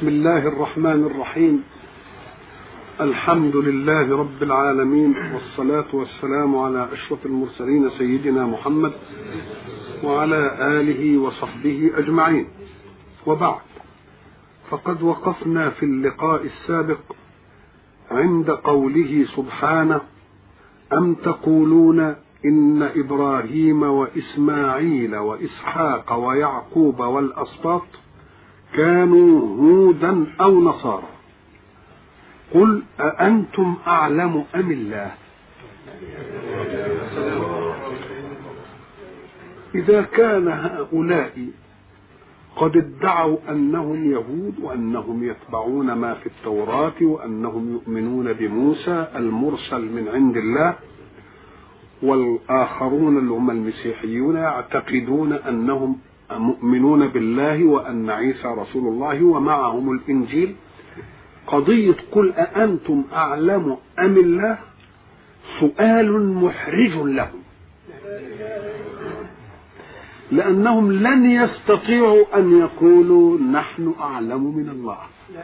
بسم الله الرحمن الرحيم. الحمد لله رب العالمين، والصلاة والسلام على أشرف المرسلين سيدنا محمد وعلى آله وصحبه أجمعين، وبعد، فقد وقفنا في اللقاء السابق عند قوله سبحانه: أم تقولون إن إبراهيم وإسماعيل وإسحاق ويعقوب والأسباط كانوا هودا أو نصارى، قل أأنتم أعلم أم الله؟ إذا كان هؤلاء قد ادعوا أنهم يهود وأنهم يتبعون ما في التوراة وأنهم يؤمنون بموسى المرسل من عند الله، والآخرون اللي هم المسيحيون يعتقدون أنهم مؤمنون بالله وأن عيسى رسول الله ومعهم الإنجيل، قضية قل أأنتم أعلم أم الله سؤال محرج لهم، لأنهم لن يستطيعوا أن يقولوا نحن أعلم من الله.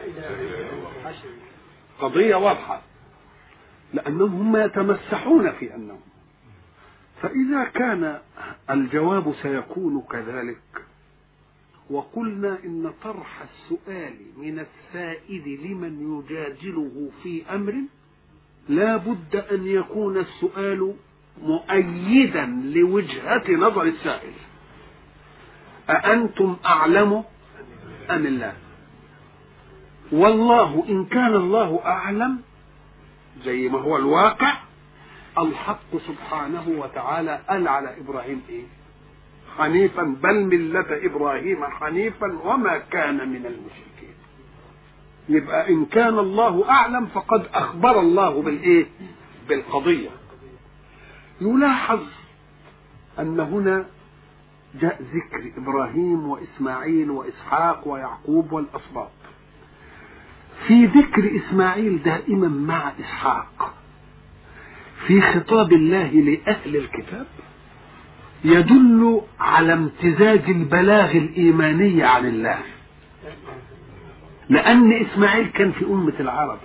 قضية واضحة، لأنهم هم يتمسحون في أنهم. فإذا كان الجواب سيكون كذلك، وقلنا إن طرح السؤال من السائل لمن يجادله في أمر لا بد أن يكون السؤال مؤيدا لوجهة نظر السائل. أأنتم أعلم أم الله؟ والله إن كان الله أعلم زي ما هو الواقع، الحق سبحانه وتعالى قال على إبراهيم إيه؟ حنيفا، بل ملة إبراهيم حنيفا وما كان من المشركين. يبقى إن كان الله أعلم فقد أخبر الله بالإيه؟ بالقضية. يلاحظ أن هنا جاء ذكر إبراهيم وإسماعيل وإسحاق ويعقوب والأسباط. في ذكر إسماعيل دائما مع إسحاق في خطاب الله لأهل الكتاب يدل على امتزاج البلاغ الإيماني عن الله، لأن إسماعيل كان في أمة العرب،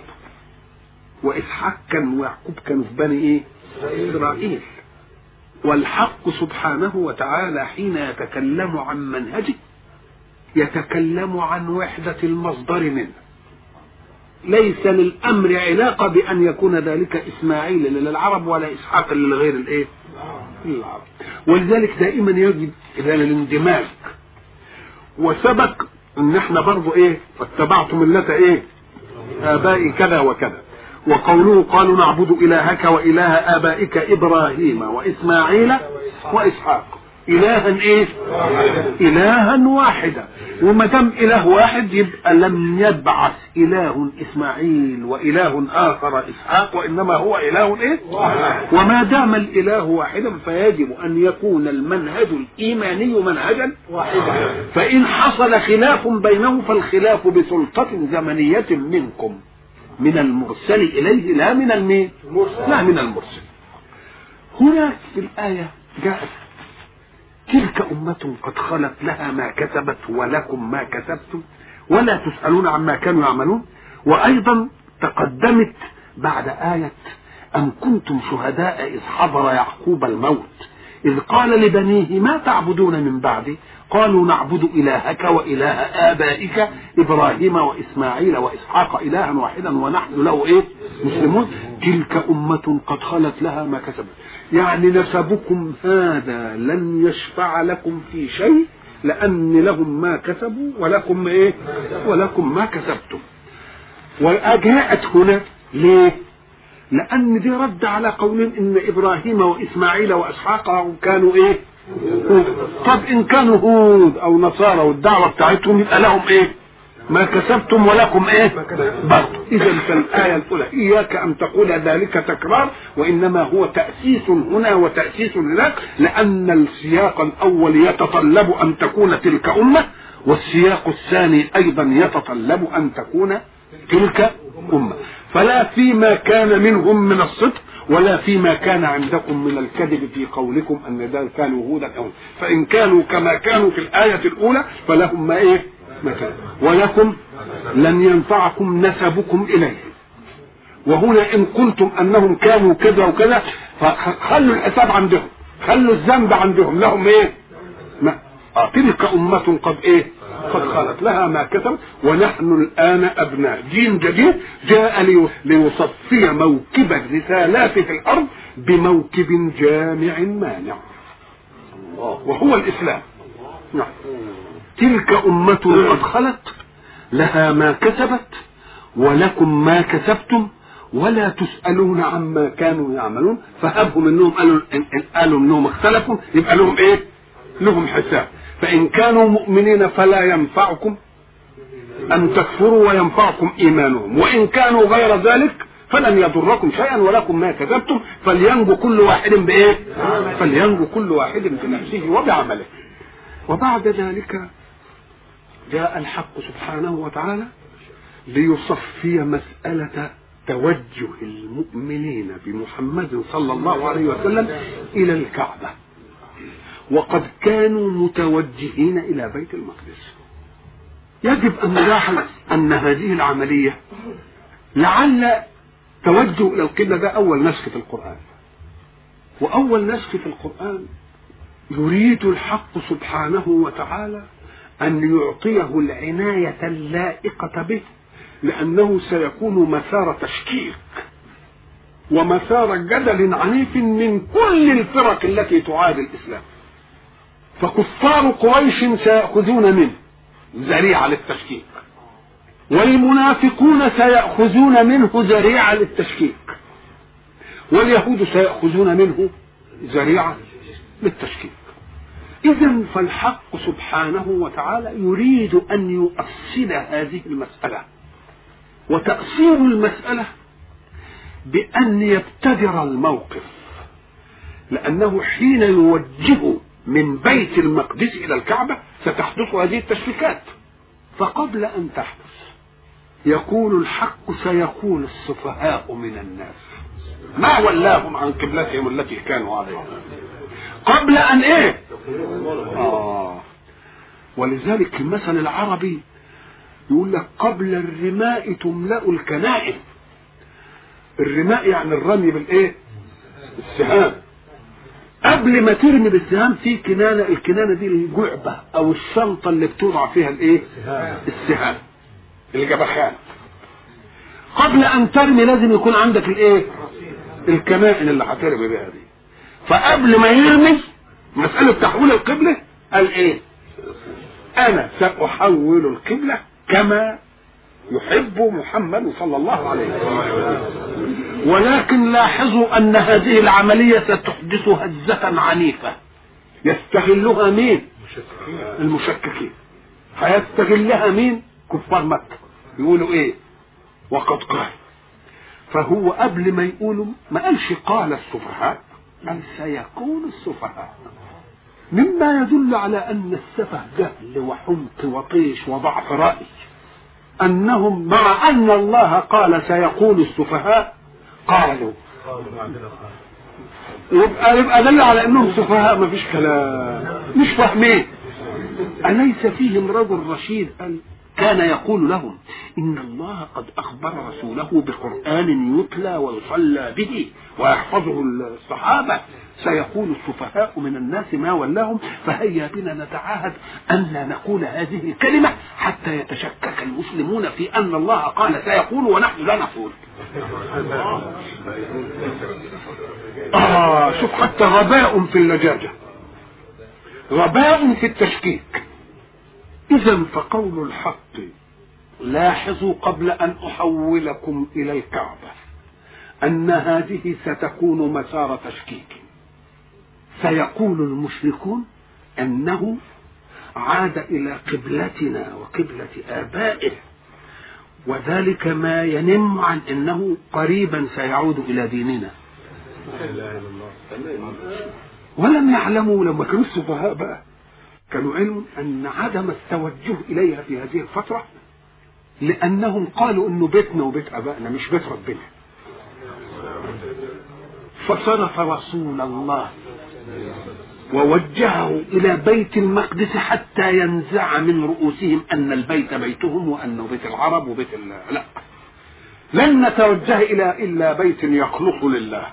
وإسحاق كان ويعقوب كانوا في بني إيه؟ إسرائيل. والحق سبحانه وتعالى حين يتكلم عن منهجه يتكلم عن وحدة المصدر منه، ليس للأمر علاقة بأن يكون ذلك إسماعيل للعرب ولا إسحاق للغير الإيه؟ العرب. ولذلك دائما يجب إلى الاندماج. وسبق ان احنا برضو ايه؟ فاتبعتم ملة ايه؟ آبائي كذا وكذا. وقوله قالوا نعبد إلهك وإله آبائك إبراهيم وإسماعيل وإسحاق إلها إيه؟ إلها واحدا. وما دام إله واحد يبقى لم يبعث إله إسماعيل وإله آخر إسحاق، وإنما هو إله إيه؟ وما دام الإله واحدا فيجب أن يكون المنهج الإيماني منهجا واحدا. فإن حصل خلاف بينه فالخلاف بسلطة زمنية منكم، من المرسل إليه لا من المين؟ لا من المرسل. هناك في الآية جاءت: تلك أمة قد خلت لها ما كسبت ولكم ما كسبتم ولا تسألون عما كانوا يعملون. وأيضا تقدمت بعد آية: أم كنتم شهداء إذ حضر يعقوب الموت إذ قال لبنيه ما تعبدون من بعدي قالوا نعبد إلهك وإله آبائك إبراهيم وإسماعيل وإسحاق إلها واحدا ونحن له إيه؟ مسلمون. تلك أمة قد خلت لها ما كسبت، يعني نسبكم هذا لن يشفع لكم في شيء، لأن لهم ما كسبوا ولكم إيه؟ ولكم ما كسبتم. وأجاءت هنا ليه؟ لأن دي رد على قولهم إن إبراهيم وإسماعيل وإسحاق كانوا إيه؟ طب إن كانوا هود أو نصارى والدعوة بتاعتهم يبقى لهم إيه؟ ما كسبتم ولكم إيه؟ برضه. إذا فالآية الأولى إياك أن تقول ذلك تكرار، وإنما هو تأسيس هنا وتأسيس هناك، لأن السياق الأول يتطلب أن تكون تلك أمة، والسياق الثاني أيضا يتطلب أن تكون تلك أمة. فلا فيما كان منهم من الصدق ولا فيما كان عندكم من الكذب في قولكم أن ذلك كانوا هودا أو، فإن كانوا كما كانوا في الآية الأولى فلهم ما إيه؟ ما كان ولكم لن ينفعكم نسبكم إليه. وهنا إن قلتم أنهم كانوا كذا وكذا فخلوا الحساب عندهم، خلوا الذنب عندهم، لهم إيه؟ تلك أمة قد إيه؟ قد خلت لها ما كسب ونحن الآن أبناء دين جديد جاء ليصفي موكب الرسالات في الأرض بموكب جامع مانع وهو الإسلام. نعم. تلك أمة قد خلت لها ما كسبت ولكم ما كسبتم ولا تسألون عما كانوا يعملون. فهبهم انهم قالوا انهم اختلفوا يبقى لهم ايه؟ لهم حساب. فإن كانوا مؤمنين فلا ينفعكم أن تكفروا وينفعكم إيمانهم، وإن كانوا غير ذلك فلن يضركم شيئا ولكم ما كسبتم. فلينجو كل واحد بإيه؟ فلينجو كل واحد بنفسه وبعمله. وبعد ذلك جاء الحق سبحانه وتعالى ليصفي مسألة توجه المؤمنين بمحمد صلى الله عليه وسلم إلى الكعبة، وقد كانوا متوجهين إلى بيت المقدس. يجب أن نلاحظ أن هذه العملية لعل توجه إلى القبلة ده أول نسخ في القرآن، وأول نسخ في القرآن يريد الحق سبحانه وتعالى أن يعطيه العناية اللائقة به، لأنه سيكون مسار تشكيك ومسار جدل عنيف من كل الفرق التي تعادي الإسلام. فكفار قريش سيأخذون منه ذريعة للتشكيك، والمنافقون سيأخذون منه ذريعة للتشكيك، واليهود سيأخذون منه ذريعة للتشكيك. إذن فالحق سبحانه وتعالى يريد أن يؤصل هذه المسألة، وتأصيل المسألة بأن يبتدر الموقف، لأنه حين يوجه من بيت المقدس إلى الكعبة ستحدث هذه التشكيكات. فقبل أن تحدث يقول الحق سيقول السفهاء من الناس ما ولاهم عن قبلتهم التي كانوا عليها قبل أن إيه؟ ولذلك المثل العربي يقول لك قبل الرماء تملأ الكنائن. الرماء يعني الرمي بالإيه؟ السهام. قبل ما ترمي بالسهام في كنانة، الكنانة دي الجعبة أو الشنطة اللي بتوضع فيها الإيه؟ السهام، الجبخان. قبل أن ترمي لازم يكون عندك الإيه؟ الكنائن اللي هترمي بها دي. فقبل ما يرمي مسألة تحويل القبلة قال إيه؟ أنا سأحول القبلة كما يحب محمد صلى الله عليه وسلم. ولكن لاحظوا أن هذه العملية ستحدث هزة عنيفة يستغلها مين؟ المشككين. هيستغلها مين؟ كفار مكة. يقولوا إيه؟ وقد قال. فهو قبل ما يقولوا ما قالش قال السفهاء، قال سيقول السفهاء، مما يدل على أن السفه جهل وحمق وطيش وضعف رأي، أنهم مع أن الله قال سيقول السفهاء قالوا، يبقى دل على أنهم سفهاء، ما فيش كلام، مش فاهمين. أليس فيهم رجل رشيد كان يقول لهم إن الله قد أخبر رسوله بقرآن يتلى ويصلى به ويحفظه الصحابة، سيقول السفهاء من الناس ما ولاهم، فهيا بنا نتعاهد أن لا نقول هذه الكلمة حتى يتشكك المسلمون في أن الله قال سيقول ونحن لا نقول. شوف حتى غباء في اللجاجة، غباء في التشكيك. إذا فقول الحق لاحظوا قبل أن أحولكم إلى الكعبة أن هذه ستكون مسار تشكيك. سيقول المشركون أنه عاد إلى قبلتنا وقبلة آبائه، وذلك ما ينم عن أنه قريبا سيعود إلى ديننا. ولم يعلموا لما كانوا السفهاء بقى كانوا علموا أن عدم التوجه إليها في هذه الفترة لأنهم قالوا أنه بيتنا وبيت أبائنا مش بيت ربنا. فصرف رسول الله ووجهه إلى بيت المقدس حتى ينزع من رؤوسهم أن البيت بيتهم وأنه بيت العرب وبيت لا، لن نتوجه إلا بيت يخلص لله،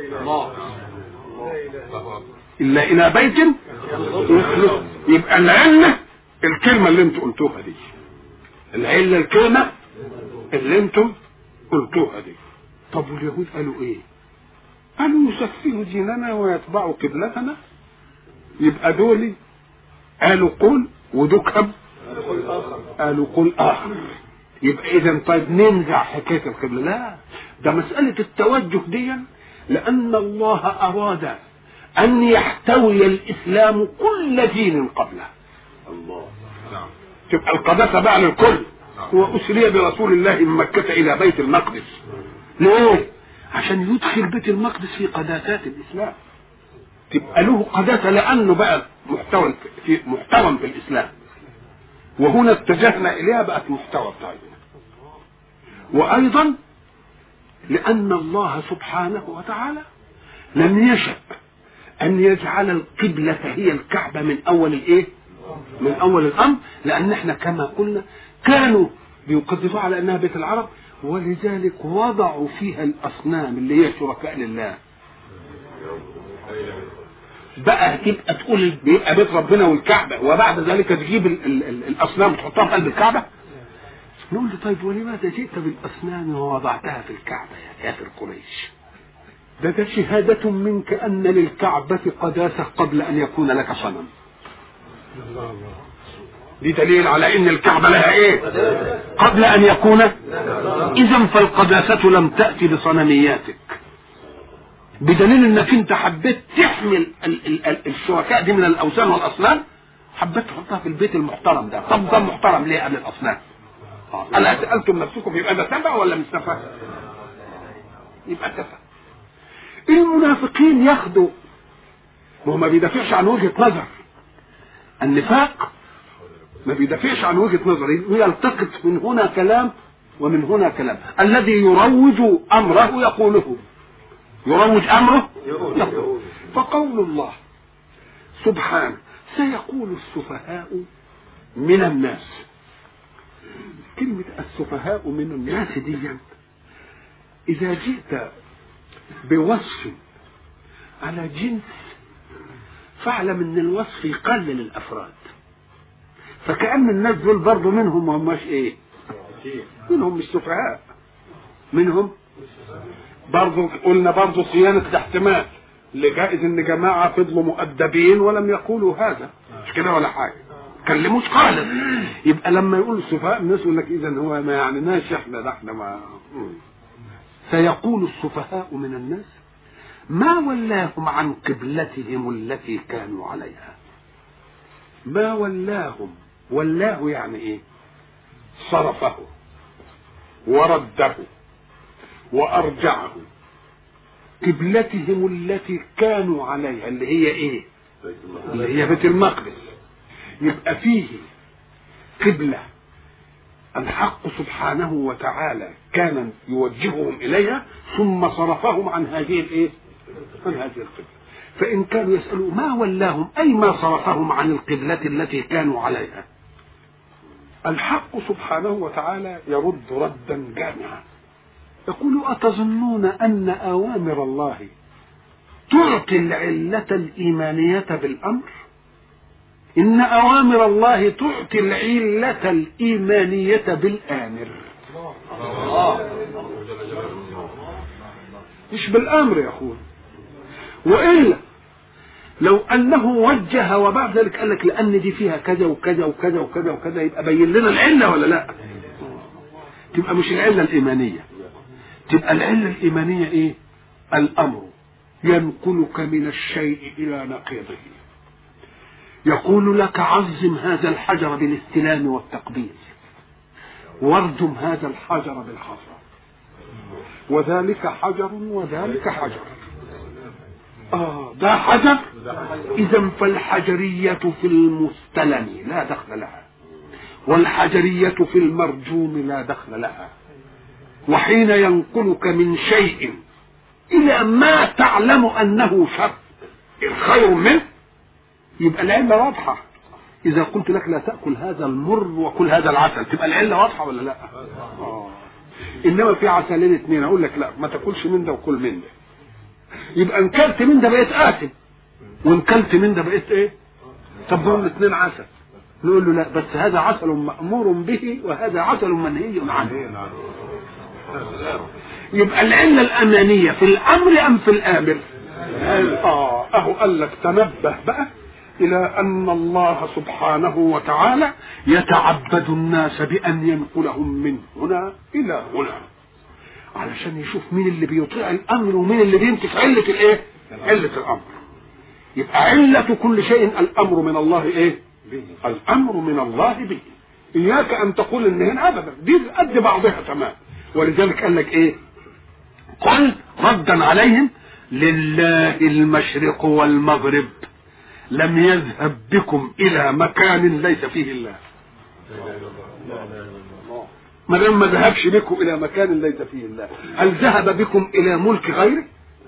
إلا إلى بيت يخلص. يبقى العلة الكلمة اللي انتم قلتوها دي، العلة الكلمة اللي انتم قلتوها دي. طب واليهود قالوا ايه؟ قالوا يسفهوا ديننا ويتبعوا قبلتنا. يبقى دول قالوا قل ودكهم قالوا قل آخر. يبقى إذا طيب ننزع حكاية القبلة؟ لا، ده مسألة التوجه دي لأن الله أراد أن يحتوي الإسلام كل دين قبله. الله، تبقى القداسة بقى للكل. وأسري برسول الله من مكة إلى بيت المقدس. ليه؟ عشان يدخل بيت المقدس في قداسات الإسلام، تبقى له قداسة لأنه بقى محتوى في الإسلام. وهنا اتجهنا إليها بقت محتوى بتاعتنا. وأيضا لأن الله سبحانه وتعالى لم يشأ أن يجعل القبلة هي الكعبة من أول الإيه؟ من أول الأمر، لأن احنا كما قلنا كانوا بيقدسوا على أنها بيت العرب، ولذلك وضعوا فيها الأصنام اللي هي شركاء لله. بقى تبقى تقول بيبقى بيت ربنا والكعبة، وبعد ذلك تجيب الأصنام تحطها في قلب الكعبة. نقول له طيب ولماذا جئت بالأصنام ووضعتها في الكعبة يا كافر قريش؟ ده شهادة منك أن للكعبة قداسة قبل أن يكون لك صنم. دي دليل على أن الكعبة لها إيه؟ قبل أن يكون. إذن فالقداسة لم تأتي بصنمياتك، بدليل أنك أنت حبيت تحمل الشركاء دي من الأوثان والأصنام، حبيت تحطها في البيت المحترم ده. طب ده محترم ليه قبل الأصنام؟ ألا سألتم نفسكم يبقى ده سفه ولا مش سفه؟ يبقى سفه. المنافقين ياخدوا، وهو ما بيدافعش عن وجهة نظر. النفاق ما بيدافعش عن وجهة نظر، يلتقط من هنا كلام ومن هنا كلام. الذي يروج أمره يقوله، يروج أمره يقوله. فقول الله سبحانه سيقول السفهاء من الناس. كلمة السفهاء من الناس دي إذا جئت بوصف على جنس فاعلم ان الوصف يقلل الافراد، فكأن الناس دول برضو منهم وماش ايه، منهم مش سفهاء، منهم برضو قلنا برضو صيانة احتمال، لجائز ان جماعة فضلوا مؤدبين ولم يقولوا هذا، مش كده ولا حاجة، كلموش خالص. يبقى لما يقول السفهاء الناس يقول لك اذا هو ما يعنيناش احنا، ده احنا ما. سيقول السفهاء من الناس ما ولاهم عن قبلتهم التي كانوا عليها. ما ولاهم، ولاه يعني ايه؟ صرفه ورده وارجعه. قبلتهم التي كانوا عليها اللي هي ايه؟ اللي هي بيت المقدس. يبقى فيه قبلة الحق سبحانه وتعالى كان يوجههم اليها ثم صرفهم عن هذه الايه؟ عن هذه القبلة. فإن كانوا يسألوا ما ولاهم أي ما صرفهم عن القبلة التي كانوا عليها، الحق سبحانه وتعالى يرد ردا جامعا يقول أتظنون أن أوامر الله تعطي العلة الإيمانية بالأمر؟ إن أوامر الله تعطي العلة الإيمانية بالآمر، مش بالأمر يا أخوان. وإلا لو أنه وجه وبعد ذلك قال لك لأن دي فيها كذا وكذا وكذا وكذا وكذا، يبقى بين لنا العلة ولا لا؟ تبقى مش العلة الإيمانية، تبقى العلة الإيمانية إيه؟ الأمر ينقلك من الشيء إلى نقيضه، يقول لك عظم هذا الحجر بالاستلام والتقبيل، واردم هذا الحجر بالحصى، وذلك حجر وذلك حجر. ده حجر. إذا فالحجرية في المستلم لا دخل لها، والحجرية في المرجوم لا دخل لها. وحين ينقلك من شيء إلى ما تعلم أنه شر الخير منه يبقى العله واضحه. اذا قلت لك لا تاكل هذا المر وكل هذا العسل تبقى العله واضحه ولا لا؟ انما في عسلين اثنين اقول لك لا ما تاكلش من ده وكل من ده، يبقى ان كلت من ده بقيت قاتل وان كلت من ده بقيت ايه؟ طب دول الاثنين عسل، نقول له لا بس هذا عسل مأمور به وهذا عسل منهي عنه. يبقى العله الامانيه في الامر ام في الامر؟ اهو قال لك تنبه بقى الى ان الله سبحانه وتعالى يتعبد الناس بان ينقلهم من هنا الى هنا علشان يشوف مين اللي بيطيع الامر ومين اللي بيمسك عله الايه؟ عله الامر. يبقى عله كل شيء الامر من الله ايه؟ الامر من الله به. اياك ان تقول ان هنا ابدا دي قد بعضها تمام. ولذلك قال لك ايه؟ قل ردا عليهم لله المشرق والمغرب لم يذهب بكم الى مكان ليس فيه الله. ما دام ما ذهبش بكم الى مكان ليس فيه الله، هل ذهب بكم الى ملك غيره؟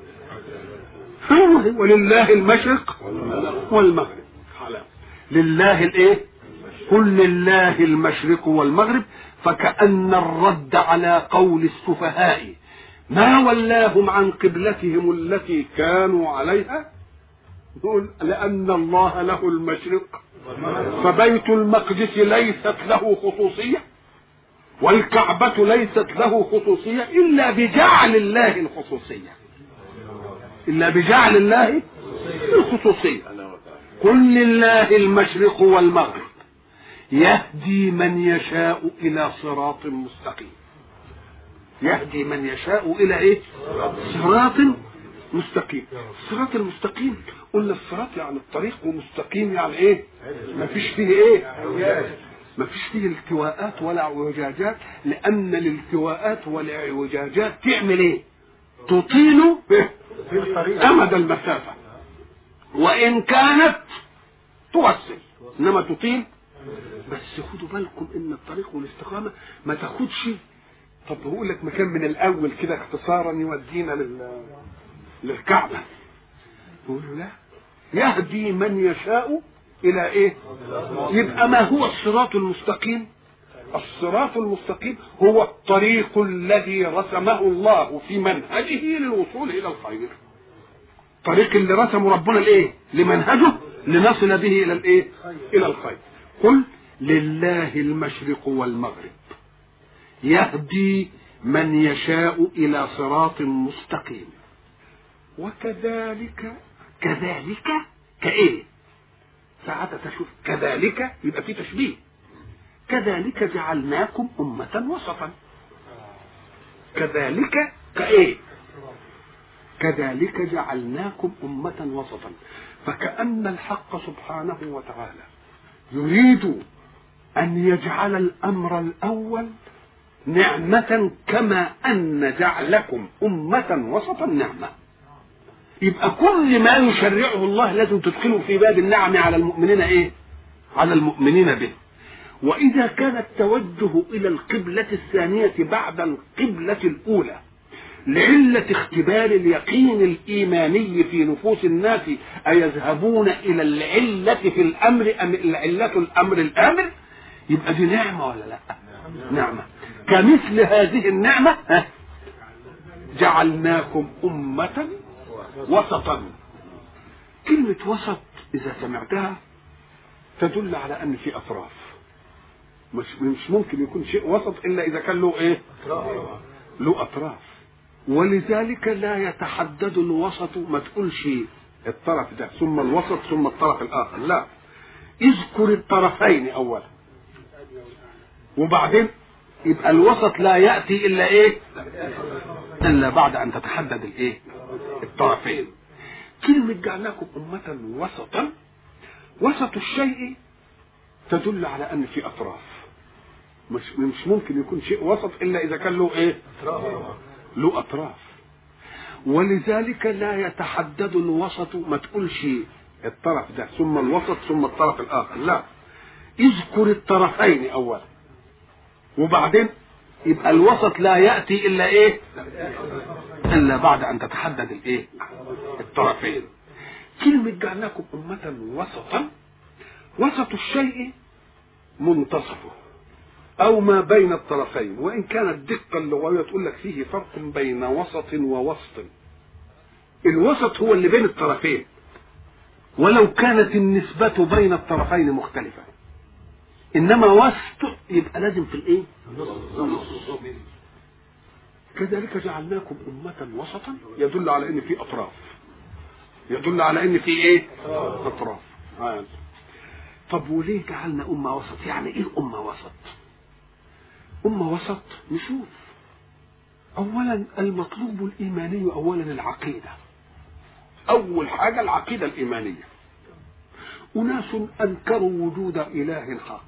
ولله المشرق والمغرب. لله الايه؟ قل لله المشرق والمغرب. فكأن الرد على قول السفهاء ما ولاهم عن قبلتهم التي كانوا عليها، نقول لأن الله له المشرق فبيت المقدس ليست له خصوصية والكعبة ليست له خصوصية إلا بجعل الله الخصوصية، إلا بجعل الله الخصوصية. قل لله المشرق والمغرب يهدي من يشاء إلى صراط مستقيم. يهدي من يشاء إلى إيه؟ صراط مستقيم. الصراط المستقيم قلنا الصراط يعني الطريق، ومستقيم يعني إيه؟ ما فيش فيه إيه؟ ما فيش فيه التواءات ولا اعوجاجات، لأن الالتواءات والاعوجاجات تعمل إيه؟ تطيل أمد المسافة، وإن كانت توصل إنما تطيل. بس خدوا بالكم ان الطريق والاستقامه ما تاخدش. طب هقول لك مكان من الاول كده اختصارا يودينا للكعبه، يقول لا يهدي من يشاء الى ايه؟ يبقى ما هو الصراط المستقيم؟ الصراط المستقيم هو الطريق الذي رسمه الله في منهجه للوصول الى الخير. الطريق اللي رسمه ربنا لايه؟ لمنهجه لنصل به الى الايه؟ الى الخير. قل لله المشرق والمغرب يهدي من يشاء إلى صراط مستقيم. وكذلك كإيه؟ ساعات تشوف كذلك يبقى في تشبيه. كذلك جعلناكم أمة وسطا. كذلك كإيه؟ كذلك جعلناكم أمة وسطا. فكأن الحق سبحانه وتعالى يريد أن يجعل الأمر الأول نعمة كما أن جعلكم أمة وسطا نعمة. يبقى كل ما يشرعه الله لازم تدخله في باب النعم على المؤمنين إيه؟ على المؤمنين به. وإذا كان التوجه إلى القبلة الثانية بعد القبلة الأولى لعلة اختبار اليقين الإيماني في نفوس الناس أيذهبون إلى العلة في الأمر أم العلة الأمر الآمر، يبقى دي نعمة ولا لا؟ نعمة. كمثل هذه النعمة جعلناكم أمة وسطا. كلمة وسط إذا سمعتها تدل على أن في أطراف. مش ممكن يكون شيء وسط إلا إذا كان له إيه؟ له أطراف. ولذلك لا يتحدد الوسط، ما تقولش الطرف ده ثم الوسط ثم الطرف الآخر، لا، اذكر الطرفين أولا وبعدين يبقى الوسط لا يأتي إلا إيه؟ إلا بعد أن تتحدد الإيه؟ الطرفين. كلمة جعلناكم أمة وسطا، وسط الشيء تدل على أن في أطراف. مش ممكن يكون شيء وسط إلا إذا كان له إيه؟ له أطراف. ولذلك لا يتحدد الوسط، ما تقولش الطرف ده ثم الوسط ثم الطرف الآخر، لا، اذكر الطرفين أولا وبعدين يبقى الوسط لا يأتي إلا إيه؟ إلا بعد أن تتحدد الإيه؟ الطرفين. كلمة جعلناكم أمة وسطا، وسط الشيء منتصفه أو ما بين الطرفين، وإن كانت دقة اللغوية تقول لك فيه فرق بين وسط ووسط. الوسط هو اللي بين الطرفين، ولو كانت النسبة بين الطرفين مختلفة، إنما وسط يبقى لازم في الإيه؟ كذلك جعلناكم أمة وسطا يدل على إن في أطراف، يدل على إن في إيه؟ أطراف. طب وليه جعلنا أمة وسط؟ يعني إيه أمة وسط؟ أمة وسط نشوف. أولا المطلوب الإيماني، أولا العقيدة، أول حاجة العقيدة الإيمانية. أناس أنكروا وجود إله حق،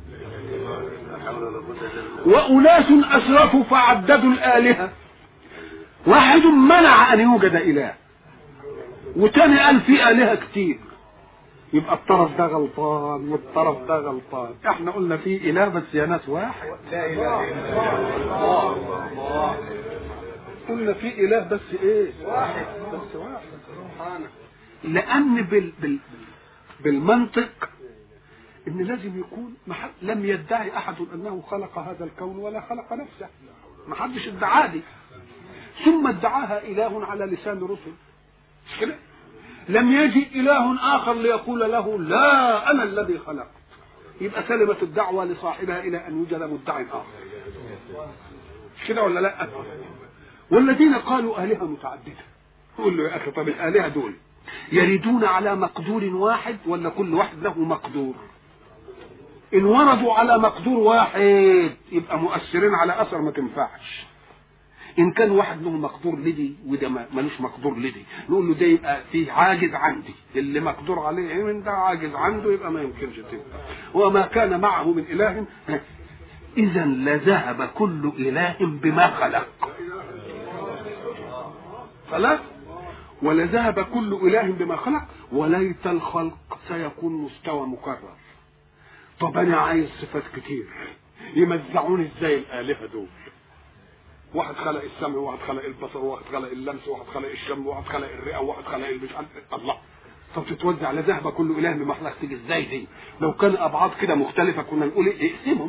وأناس أسرفوا فعددوا الآلهة. واحد منع أن يوجد إله، وتاني قال في آلهة كتير، يبقى الطرف ده غلطان والطرف ده غلطان. احنا قلنا في إله بس يا ناس واحد، لا إله إلا الله. قلنا في إله بس إيه؟ واحد بس، واحد سبحانه. لأن بالمنطق إن لازم يكون لم يدعي أحد أنه خلق هذا الكون ولا خلق نفسه، ما حدش ادعاه دي، ثم ادعاها إله على لسان رسل، مش كده؟ لم يجي إله آخر ليقول له لا أنا الذي خلقت، يبقى سلمت الدعوة لصاحبها إلى أن يوجد مدعي آخر، مش كده ولا لا؟ والذين قالوا آلهة متعددة، قول له يا أخي طب الآلهة دول يريدون على مقدور واحد ولا كل واحد له مقدور؟ إن وردوا على مقدور واحد يبقى مؤثرين على أثر ما تنفعش. إن كان واحد له مقدور لدي وده ملوش مقدور لدي، نقول له ده يبقى فيه عاجز عندي، اللي مقدور عليه من ده عاجز عنده، يبقى ما يمكنش تبقى. وما كان معه من إله إذا لذهب كل إله بما خلق. خلاص؟ ولذهب كل إله بما خلق وليت الخلق سيكون مستوى مكرر. طب أنا عايز صفات كتير، يمزعوني إزاي الآلهة دول؟ واحد خلق السمع، وواحد خلق البصر، وواحد خلق اللمس، وواحد خلق الشم، وواحد خلق الرئة، وواحد خلق مش عارف الله. طب تتوزع لذهب كل إله بما خلق، تيجي إزاي دي؟ لو كان أبعاد كده مختلفة كنا نقول إيه؟ اقسمهم.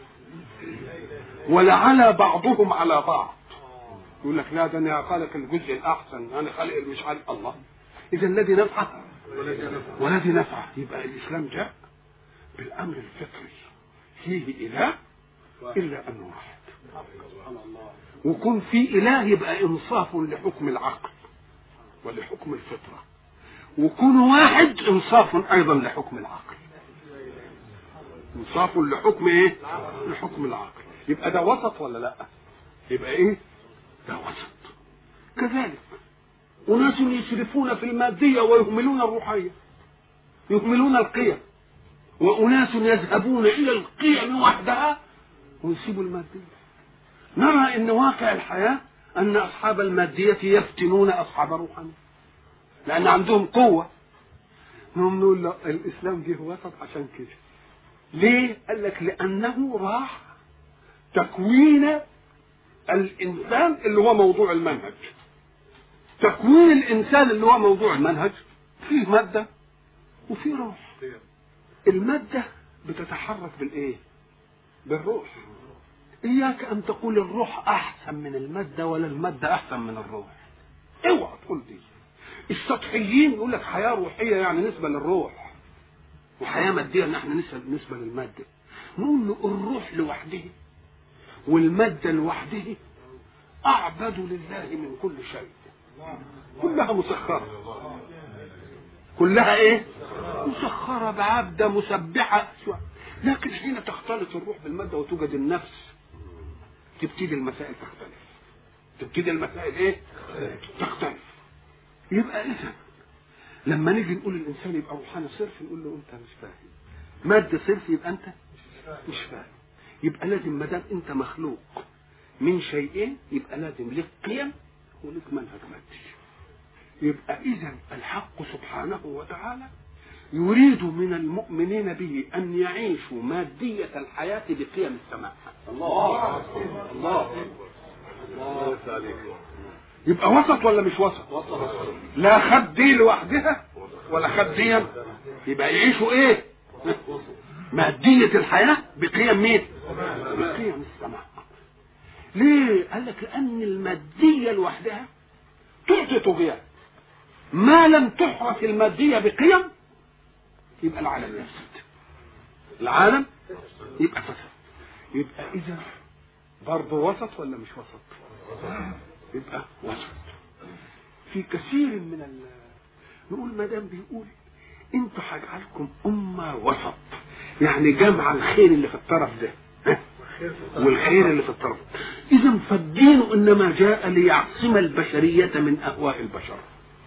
ولعلى بعضهم على بعض. يقول لك لا ده انا خالق الجزء الاحسن، انا خالق مش عارف الله. اذا الذي نفعه والذي نفعه، يبقى الاسلام جاء بالامر الفطري فيه اله الا انه واحد، وكون في اله يبقى انصاف لحكم العقل ولحكم الفطره، وكون واحد انصاف ايضا لحكم العقل، انصاف لحكم ايه؟ لحكم العقل. يبقى ده وسط ولا لا؟ يبقى ايه؟ ده وسط. كذلك أناس يسرفون في المادية ويهملون الروحية، يهملون القيم، وأناس يذهبون إلى القيم وحدها ويسيبوا المادية. نرى إن واقع الحياة أن أصحاب المادية يفتنون أصحاب الروحانية لأن عندهم قوة. نقول له الإسلام جه وسط عشان كده. ليه؟ قال لك لأنه راح تكوين الإنسان اللي هو موضوع المنهج. تكوين الإنسان اللي هو موضوع المنهج فيه مادة وفيه روح. المادة بتتحرك بالإيه؟ بالروح. إياك أن تقول الروح أحسن من المادة ولا المادة أحسن من الروح. اوعى تقول دي. السطحيين يقول لك حياة روحية يعني نسبة للروح، وحياة مادية نحن نسبة للمادة. نقول له الروح لوحده والمادة لوحده أعبد لله من كل شيء، كلها مسخرة، كلها إيه؟ مسخرة بعبدة مسبحة. لكن حين تختلط الروح بالمادة وتوجد النفس تبتدي المسائل تختلف، تبتدي المسائل إيه؟ تختلف. يبقى إذا لما نيجي نقول الإنسان يبقى روحاني صرف نقول له أنت مش فاهم، مادة صرف يبقى أنت مش فاهم. يبقى لازم ما دام أنت مخلوق من شيئين يبقى لازم لك قيم ولك منهج مادي. يبقى إذا الحق سبحانه وتعالى يريد من المؤمنين به أن يعيشوا مادية الحياة بقيم السماء. الله الله الله. يبقى وسط ولا مش وسط؟ لا خد دي لوحدها ولا خد ديا، يبقى يعيشوا ايه؟ مادية الحياة بقيم مين؟ بقيم السماء. ليه؟ قال لك لأن المادية لوحدها تعطي طغيان، ما لم تحرس المادية بقيم يبقى العالم يفسد، العالم يبقى فسد. يبقى إذا برضه وسط ولا مش وسط؟ يبقى وسط. في كثير من نقول ما دام بيقول انتوا هجعلكم أمة وسط، يعني جمع الخير اللي في الطرف ده والخير اللي في الطرف. إذا فالدين إنما جاء ليعصم البشرية من أهواء البشر،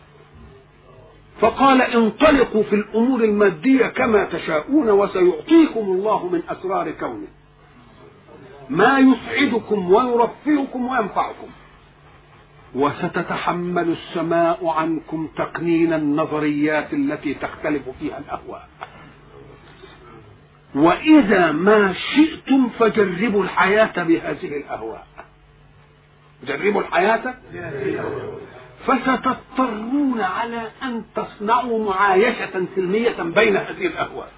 فقال انطلقوا في الأمور المادية كما تشاءون وسيعطيكم الله من أسرار كونه ما يسعدكم ويرفعكم وينفعكم، وستتحمل السماء عنكم تقنين النظريات التي تختلف فيها الأهواء، وإذا ما شئتم فجربوا الحياة بهذه الأهواء، جربوا الحياة فستضطرون على أن تصنعوا معايشة سلمية بين هذه الأهواء.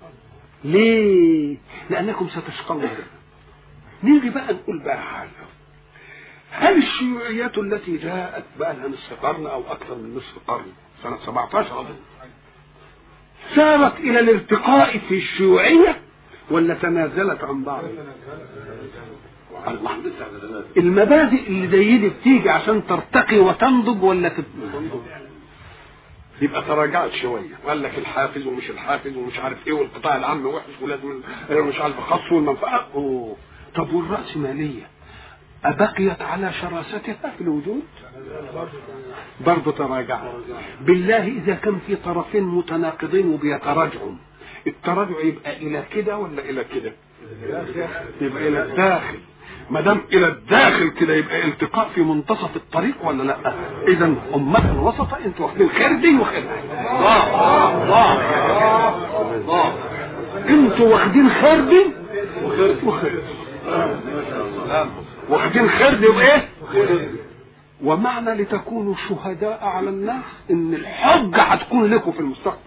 ليه؟ لأنكم ستشقون. نيجي بقى نقول بقى حاجة، هل الشيوعيات التي جاءت بقى لها نصف قرن أو أكثر من نصف قرن، سنة 17 أظن، سارت إلى الارتقاء في الشيوعية ولا تنازلت عن بعض؟ الله، المبادئ اللي زي دي بتيجي عشان ترتقي وتنضج ولا يبقى تراجعت شويه، وقال لك الحافز ومش الحافز ومش عارف ايه، والقطاع العام وحش ولازم مش عارف خص والمنفعه. طب والرأسمالية أبقيت على شراستها في الوجود؟ برضه تراجعت. بالله إذا كان في طرفين متناقضين وبيتراجعوا، التراجع يبقى إلى كده ولا إلى كده؟ يبقى إلى الداخل. ما دام إلى الداخل كده يبقى التقاء في منتصف الطريق ولا لا؟ إذا أمة وسطة، أنتوا واخدين خير دي وخير دي. أنتوا واخدين خير دي وخير واخدين خير دي وإيه؟ ومعنى لتكونوا شهداء على الناس إن الحجة هتكون لكم في المستقبل.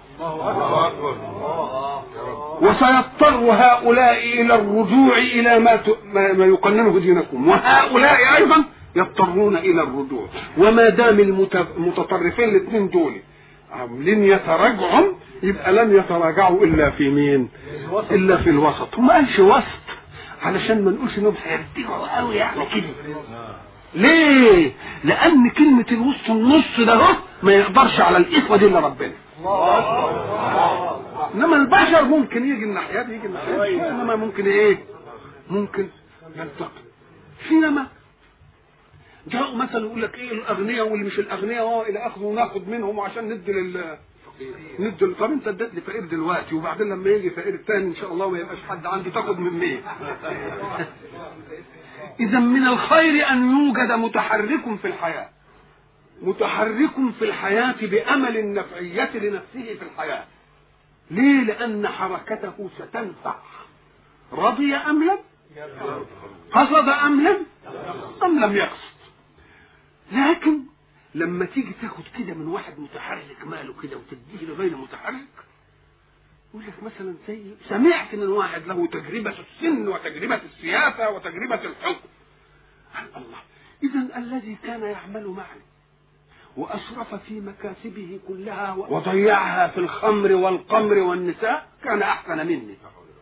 وسيضطر هؤلاء إلى الرجوع إلى ما يقننه دينكم، وهؤلاء أيضا يضطرون إلى الرجوع. وما دام المتطرفين الاثنين دول عاملين يتراجعوا، يبقى لن يتراجعوا إلا في مين؟ إلا في الوسط. وما قالش وسط علشان ما نقولش إنهم هيرتجعوا قوي يعني كده. ليه؟ لأن كلمة الوسط النص ده ما يقدرش على الإخوة دي إلا ربنا. إنما البشر ممكن يجي الناحية دي يجي الناحية دي، إنما ممكن إيه؟ ممكن يلتقي. حينما جاءوا مثلا يقول لك إيه الأغنياء واللي مش الأغنياء إلى آخره وناخد منهم وعشان ندي طب أنت اديت لي فقير دلوقتي وبعدين لما يجي فقير الثاني إن شاء الله ما يبقاش حد عندي تاخد من مين؟ إذا من الخير أن يوجد متحرك في الحياة، متحرك في الحياة بأمل النفعية لنفسه في الحياة. ليه؟ لأن حركته ستنفع، رضي أم لم، قصد أم لم يقصد. لكن لما تيجي تاخد كده من واحد متحرك ماله كده وتديه لغير متحرك، يقول لك مثلا زي سمعت من واحد له تجربة السن وتجربة السياسة وتجربة الحكم. الله، إذا الذي كان يعمل معي وأسرف في مكاسبه كلها وضيعها في الخمر والقمر والنساء كان أحسن مني.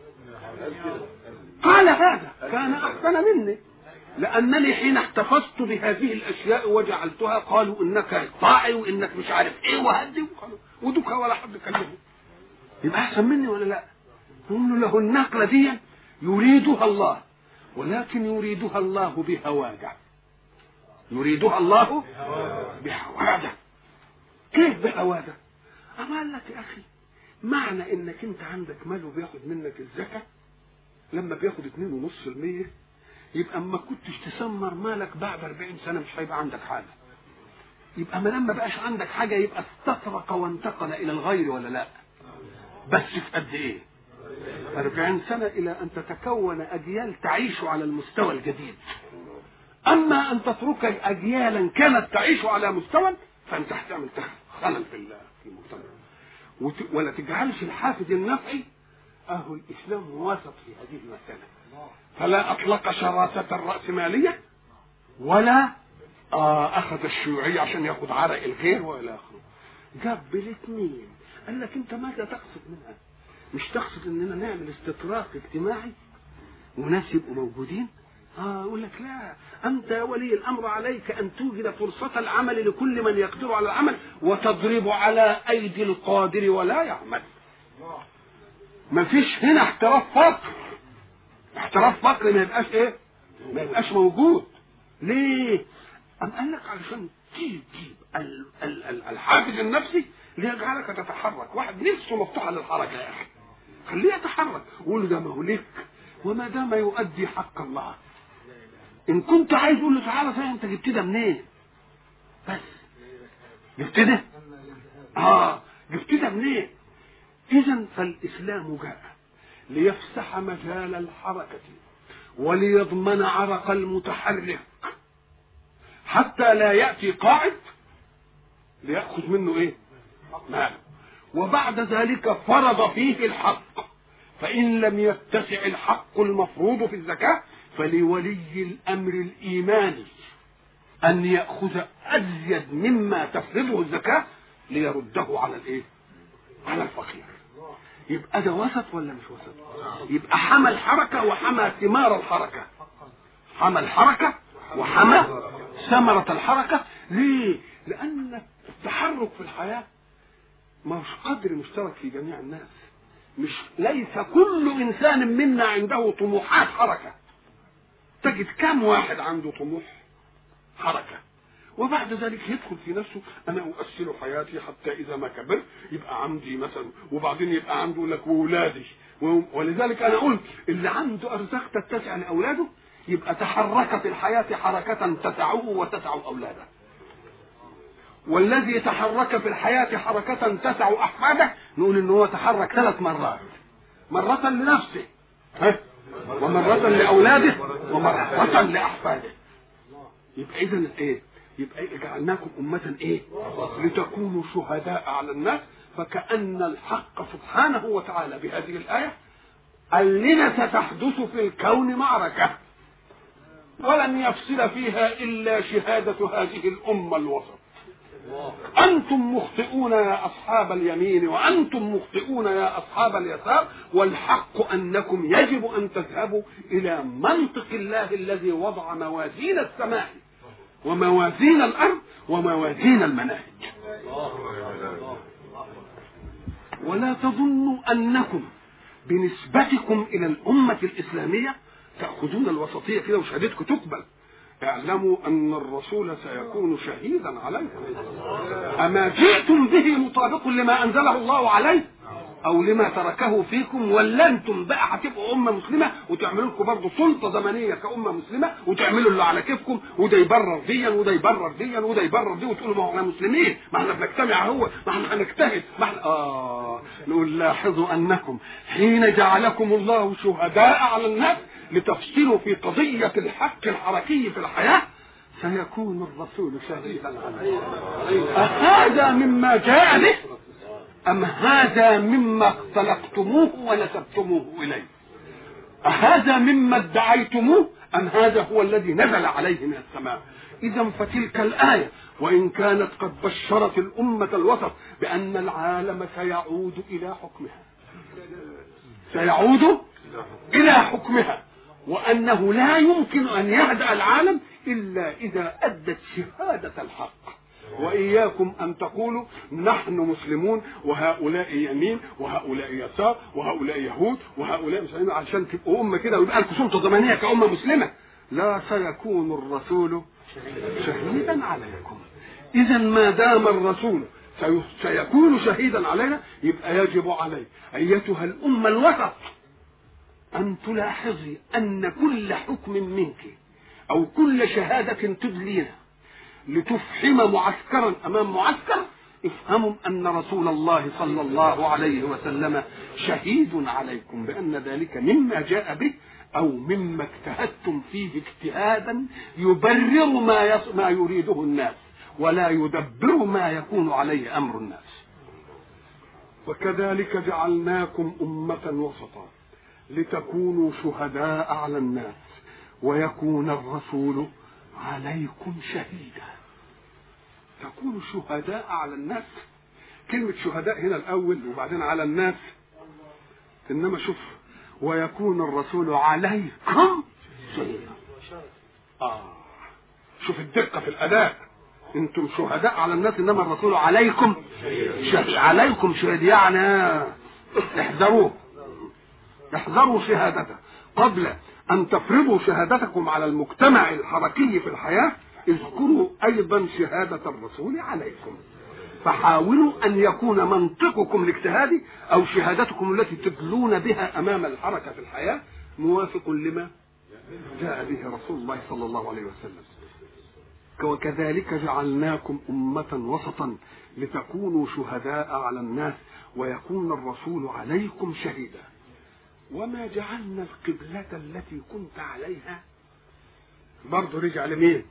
قال هذا كان أحسن مني لأنني حين احتفظت بهذه الأشياء وجعلتها قالوا إنك طاعي وإنك مش عارف إيه وهدي ودك ولا حد كلمه. يبقى أحسن مني ولا لا؟ نقول له النقلة دي يريدها الله، ولكن يريدها الله بهواجة، يريدها الله بهواجة. كيف بهواجة؟ أقول لك يا أخي، معنى إنك أنت عندك مال وبياخد منك الزكاة، لما بياخد 2.5% يبقى أما كنتش تسمر مالك بعد 40 سنة مش هيبقى عندك حاجة. يبقى ما لما بقاش عندك حاجة يبقى استطرق وانتقل إلى الغير ولا لا؟ بس في قد إيه؟ 40 سنة إلى أن تتكون أجيال تعيش على المستوى الجديد. أما أن تترك أجيالا كانت تعيش على مستوى فأنت هتعمل خلل في المجتمع. ولا تجعلش الحافز النفعي. اهو الاسلام وسط في هذه المساله، فلا اطلق شراسه الراسماليه ولا اخذ الشيوعيه عشان ياخد عرق الغير والى اخره. جاب بالاثنين. قال لك انت ماذا تقصد منها؟ مش تقصد اننا نعمل استطراق اجتماعي وناس يبقوا موجودين؟ يقول لك لا، انت يا ولي الامر عليك ان توجد فرصه العمل لكل من يقدر على العمل وتضرب على ايدي القادر ولا يعمل. ما فيش هنا احتراف فقر. احتراف فقر ما يبقاش ايه؟ ما يبقاش موجود. ليه؟ قال لك علشان تجيب الحافز النفسي ليجعلك تتحرك. واحد نفسه مفتوحه للحركه يا اخي، خليه يتحرك، وقول له ده ما هو لك وما دام يؤدي حق الله. ان كنت عايز تقول له تعالى فاهم انت جبت ده منين؟ بس جبت ده جبت ده منين؟ اذا فالاسلام جاء ليفسح مجال الحركه وليضمن عرق المتحرك حتى لا ياتي قاعد ليأخذ منه ايه؟ ماله. وبعد ذلك فرض فيه الحق، فإن لم يتسع الحق المفروض في الزكاة فلولي الأمر الإيماني أن يأخذ أزيد مما تفرضه الزكاة ليرده على الإيه؟ على الفقير. يبقى ده وسط ولا مش وسط؟ يبقى حمى الحركة وحمى ثمار الحركة. حمى الحركة وحمى ثمرة الحركة. ليه؟ لأن التحرك في الحياة مش قدر مشترك في جميع الناس. ليس كل إنسان منا عنده طموحات حركة. تجد كم واحد عنده طموح حركة وبعد ذلك يدخل في نفسه أنا أؤصل حياتي حتى إذا ما كبر يبقى عندي مثلا، وبعدين يبقى عنده لك وولادي. ولذلك أنا قلت اللي عنده أرزاق تتسع لأولاده يبقى تحرك في الحياة حركة تسعه وتسع أولاده. والذي تحرك في الحياة حركة تسع أحفاده نقول إن هو تحرك 3 مرات، مرة لنفسه ومرة لأولاده ومرة لأحفاده. يبقى إذن إيه؟ يبقى جعلناكم أمة إيه؟ لتكونوا شهداء على الناس. فكأن الحق سبحانه وتعالى بهذه الآية قال لنا ستحدث في الكون معركة ولن يفصل فيها إلا شهادة هذه الأمة الوسط. أنتم مخطئون يا أصحاب اليمين وأنتم مخطئون يا أصحاب اليسار، والحق أنكم يجب أن تذهبوا إلى منطق الله الذي وضع موازين السماء وموازين الأرض وموازين المناهج. ولا تظنوا أنكم بنسبتكم إلى الأمة الإسلامية تأخذون الوسطية كده وشهادتكم تقبل. اعلموا أن الرسول سيكون شهيدا عليكم. أما جئتم به مطابق لما أنزله الله عليه أو لما تركه فيكم، ولا أنتم بقى هتبقوا أمة مسلمة وتعملوا لكم برضه سلطة زمنية كأمة مسلمة وتعملوا اللي على كيفكم، وده يبرر ديا وده يبرر ديا وده يبرر دي، وتقولوا ما احنا مسلمين، ما احنا بنجتمع ما احنا هنجتهد، ما احنا نقول لاحظوا أنكم حين جعلكم الله شهداء على الناس لتفصلوا في قضية الحق الحركي في الحياة سيكون الرسول شهيدا عليكم. أهذا مما جاء به أم هذا مما اختلقتموه ونسبتموه إليه؟ أهذا مما ادعيتموه أم هذا هو الذي نزل عليه من السماء؟ إذا فتلك الآية وإن كانت قد بشرت الأمة الوسط بأن العالم سيعود إلى حكمها، سيعود إلى حكمها، وأنه لا يمكن أن يهدأ العالم إلا إذا أدت شهادة الحق. وإياكم أن تقولوا نحن مسلمون وهؤلاء يمين وهؤلاء يسار وهؤلاء يهود وهؤلاء مسلمين عشان تبقوا أمة كده ويبقى لكم سلطة زمنية كأمة مسلمة. لا، سيكون الرسول شهيدا عليكم. إذا ما دام الرسول سيكون شهيدا علينا يبقى يجب عليه أيتها الأمة الوسط أن تلاحظي أن كل حكم منك أو كل شهادة تدلينا لتفحم معسكرا أمام معسكر، افهموا أن رسول الله صلى الله عليه وسلم شهيد عليكم بأن ذلك مما جاء به أو مما اجتهدتم فيه اجتهادا يبرر ما يريده الناس ولا يدبر ما يكون عليه أمر الناس. وكذلك جعلناكم أمة وسطا لتكونوا شهداء على الناس ويكون الرسول عليكم شهيدا. تكونوا شهداء على الناس، كلمة شهداء هنا الأول وبعدين على الناس، إنما شوف ويكون الرسول عليكم شهيدا. شوف الدقة في الأداء، انتم شهداء على الناس انما الرسول عليكم شهيد. عليكم شهيد يعني احذروا شهادته قبل ان تفرضوا شهادتكم على المجتمع الحركي في الحياة. اذكروا ايضا شهادة الرسول عليكم، فحاولوا ان يكون منطقكم الاجتهادي او شهادتكم التي تدلون بها امام الحركة في الحياة موافق لما جاء به رسول الله صلى الله عليه وسلم. وكذلك جعلناكم أمة وسطا لتكونوا شهداء على الناس ويكون الرسول عليكم شهيدا. وما جعلنا القبلة التي كنت عليها، برضه رجع لمين؟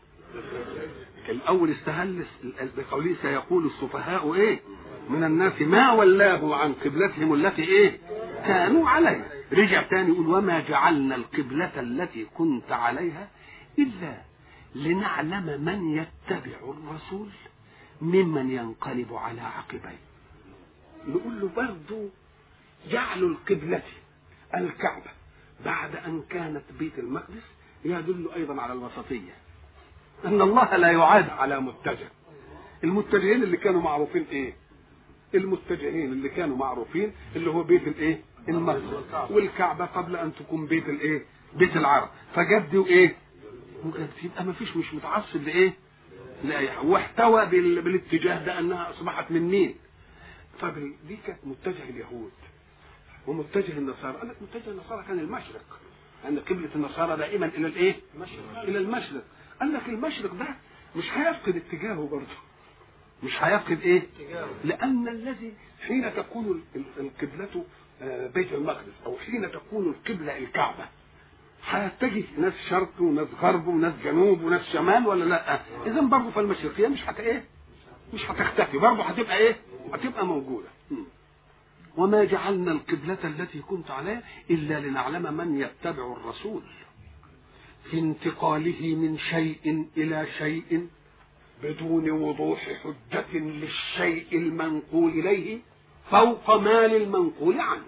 الأول استهل بقوله سيقول السفهاء إيه من الناس ما ولاه عن قبلتهم التي إيه كانوا عليها. رجع تاني يقول وما جعلنا القبلة التي كنت عليها إلا لنعلم من يتبع الرسول ممن ينقلب على عقبيه. نقول له برضه جعلوا القبلة الكعبة بعد أن كانت بيت المقدس يدل أيضا على الوسطية، أن الله لا يعاد على متجه. المتجهين اللي كانوا معروفين إيه؟ المتجهين اللي كانوا معروفين اللي هو بيت الإيه؟ المقدس، والكعبة قبل أن تكون بيت الإيه؟ بيت العرب، فجدوا إيه؟ يبقى ما فيش مش متعصب لايه لا، واحتوى بالاتجاه ده انها اصبحت من مين. فدي كانت متجه اليهود ومتجه النصارى. قال لك متجه النصارى كان المشرق، لان قبلة النصارى دائما الى الايه الى المشرق. قال لك المشرق ده مش هيفقد اتجاهه برضه، مش هيفقد ايه، لان الذي حين تكون القبلة بيت المقدس او حين تكون القبلة الكعبة هيتجه ناس شرق وناس غرب وناس جنوب وناس شمال ولا لا؟ اذا برضه فالمشرقيه مش مش هتختفي، برضه هتبقى ايه؟ هتبقى موجوده. وما جعلنا القبلة التي كنت عليها الا لنعلم من يتبع الرسول في انتقاله من شيء الى شيء بدون وضوح حجة للشيء المنقول اليه فوق ما للمنقول عنه.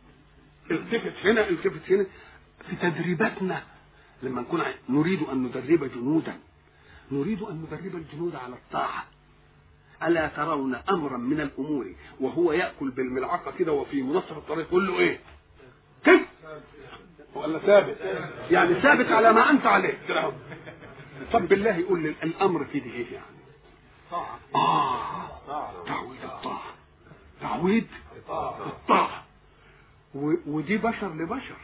التفت هنا التفت هنا. في تدريباتنا لما نكون نريد أن ندرب جنودا، نريد أن ندرب الجنود على الطاعة. ألا ترون أمرا من الأمور وهو يأكل بالملعقة كده وفي منتصف الطريق يقول له إيه؟ كيف؟ ولا ثابت؟ يعني ثابت على ما أنت عليه. طب بالله يقول لي الأمر في دي إيه يعني؟ تعويد الطاعة، تعويد الطاعة، ودي بشر لبشر.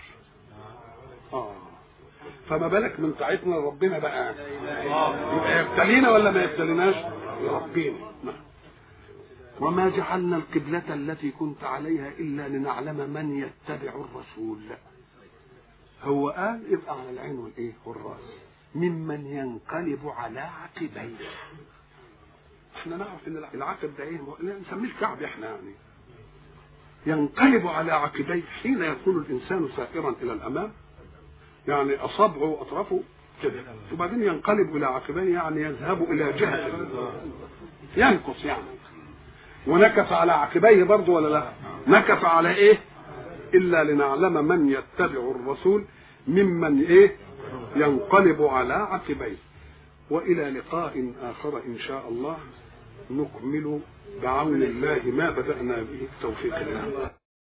فما بالك من طاعتنا ربنا بقى، يبقى يبتلينا ولا ما يبتليناش؟ ربنا. وما جعلنا القبلة التي كنت عليها إلا لنعلم من يتبع الرسول. هو قال يبقى على العين والإيه والرأس ممن ينقلب على عقبيه. احنا نعرف ان العقب ده ايه؟ نسميه الكعب احنا يعني. ينقلب على عقبيه حين يكون الإنسان سائرا إلى الأمام، يعني أصابعه وأطرافه كده، وبعدين ينقلب إلى عقبيه يعني يذهب إلى جهة ينكص يعني. ونكف على عقبيه برضه ولا لا؟ نكف على إيه؟ إلا لنعلم من يتبع الرسول ممن إيه؟ ينقلب على عقبيه. وإلى لقاء آخر إن شاء الله نكمل بعون الله ما بدأنا به توفيق الله.